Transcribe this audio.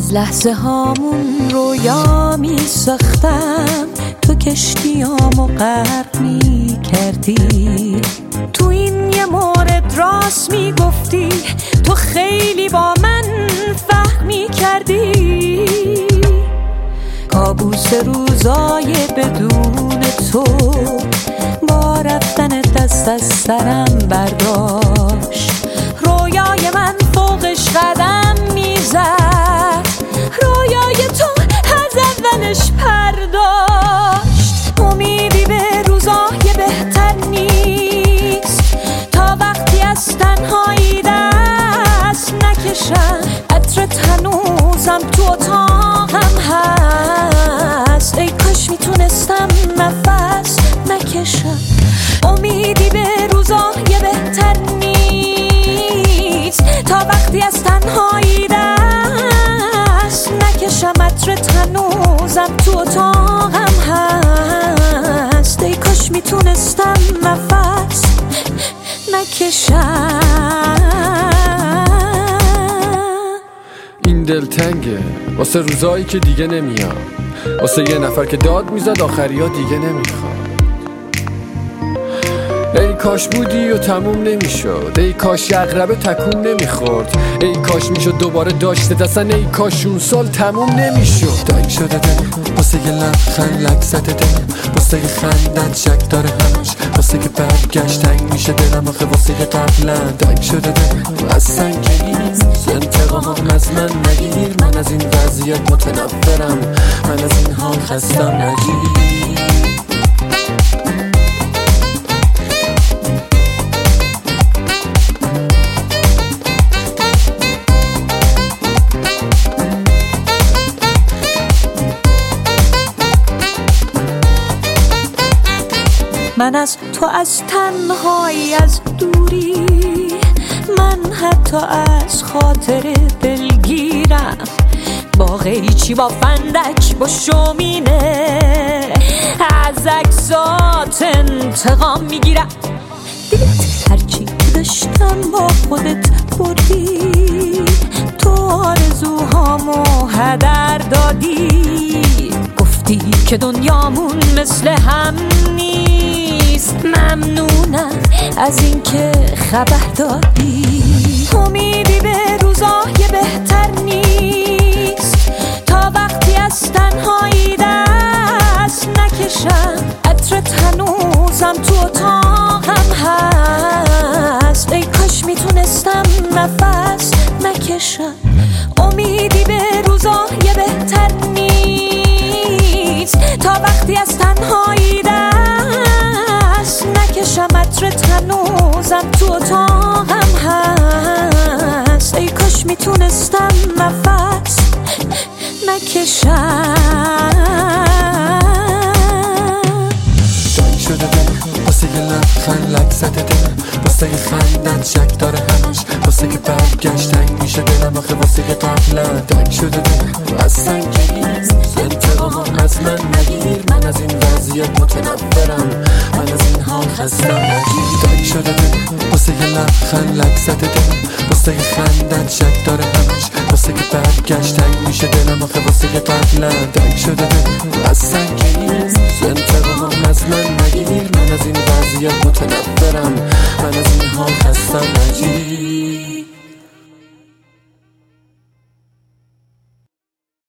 از لحظه هامون رویا می ساختم، تو کشتیامو غرق می کردی. تو این یه مورد راست می گفتی، تو خیلی با من فهمی کردی. کابوس روزای بدون تو با رفتن دست از سرم برداشت. رویای من فوقش قدم میزد، رویای تو از اولش پرداشت. امیدی به روزای بهتر نیست تا وقتی از تنهایی دست نکشم. عطرت هنوزم تو اتاقم هست، ای کاش میتونستم نفس نکشم. امیدی به روزای بهتر نیست تا وقتی از تنهایی دست نکشم. عطرت هنوزم تو اتاقم هست، ای کاش میتونستم نفس نکشم. این دلتنگه واسه روزایی که دیگه نمیاد، واسه یه نفر که داد میزد آخریا دیگه نمیخواد. ای کاش بودی و تموم نمیشد، ای کاش عقربه تکون نمیخورد، ای کاش میشد دوباره داشته دستن، ای کاش اون سال تموم نمیشد. دنگ شده دل واسه یه لبخند لک زده دل، واسه یه خندت شک داره همش، واسه که برگشت تنگ میشه دلم آخه واسه یه قبلا. دنگ شده دل از سنگی انتقام از من نگیر، من از این وضعیت متنفرم، من از این حال خستم نگیر. من از تو از تنهایی از دوری، من حتی از خاطر دلگیرم. با قیچی با فندک با شومینه از عکسات انتقام میگیرم. دیدت هرچی داشتم با خودت بردی، تو آرزوهامو هدر دادی. گفتی که دنیامون مثل هم نیست، ممنونم از این که خبر دادی. امیدی به روزای بهتر نیست تا وقتی از تنهایی دست نکشم. عطرت هنوزم تو اتاقم هست، ای کاش میتونستم نفس نکشم. امیدی به روزای بهتر نیست تا وقتی از تنهایی دست نکشم. عطرت هنوزم تو اتاقم هست، ای کاش میتونستم نفس نکشم. دنگ شده دل واسه یه لبخند لک زده دل، واسه یه خندت شک داره همش، واسه که برگشت تنگ میشه دلم آخه واسه که قبلا. دنگ شده دل از سنگی انتقام از من نگیر، من از این وضعیت متنفرم، من از این حال خستم نگیر. دنگ شده دل واسه یه لبخند لک زده دل، واسه یه خندت شک داره همش، واسه که برگشت تنگ میشه دلم آخه واسه که قبلا. دنگ شده دل از سنگی انتقام از من نگیر، من از این وضعیت متنفرم،